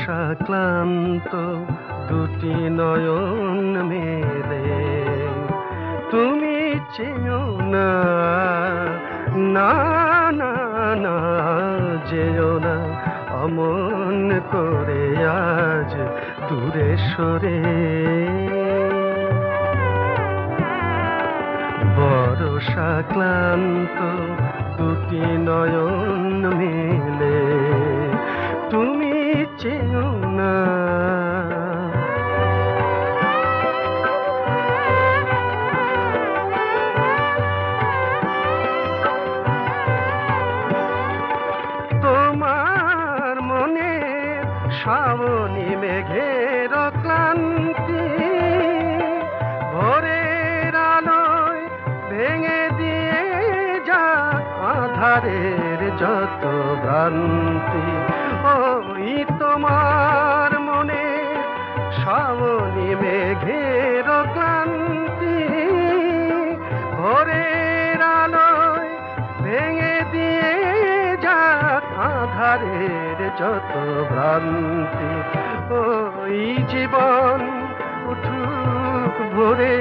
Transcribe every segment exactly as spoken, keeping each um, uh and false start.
বর্ষা ক্লান্ত দুটি নয়ন মেলে তুমি চেয়েও না না না না যেও না অমন করে আজ দূরে সরে বর্ষা ক্লান্ত দুটি নয়ন মেলে তুমি চেয়েও না তোমার মনে শ্রাবণী মেঘের ক্লান্তি ভোরের আলোয় ভেঙে দিয়ে যা আধারের যত ভ্রান্তি ওই তোমার মনে শ্রাবণী মেঘের ক্লান্তি ভোরের আলোয় ভেঙে দিয়ে যা আধারের যত ভ্রান্তি ওই জীবন উঠুক ভোরে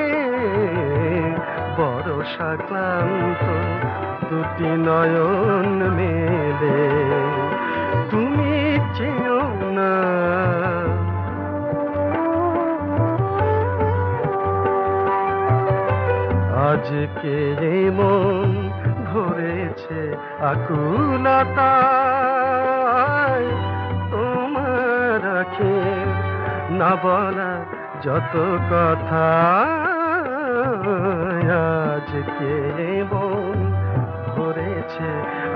বর্ষা ক্লান্ত দুটি নয়ন মেলে তুমি চেয়েও না আজকে মন ভরেছে আকুলতায় তোমার রাখে না বলা যত কথা আজকে মন ভরেছে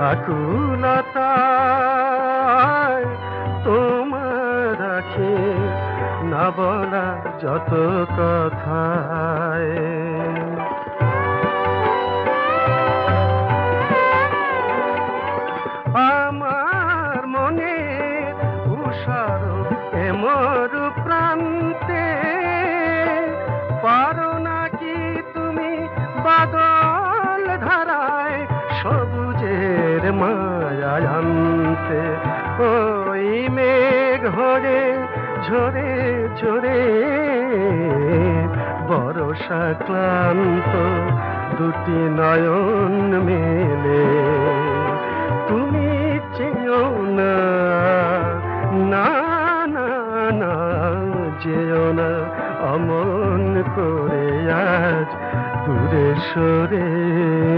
আকুলতায় তোমার রাখে না বলা যত কথায় আমার মনে উষার এমর প্রান্তে পারো নাকি তুমি বাদল ধারায় সবুজের মায়া আনতে ওই মেঘ হরে ঝরে ঝরে বর্ষা ক্লান্ত দুটি নয়ন মেলে তুমি চেয়েও না না না না যেও না অমন করে আজ দূরে সরে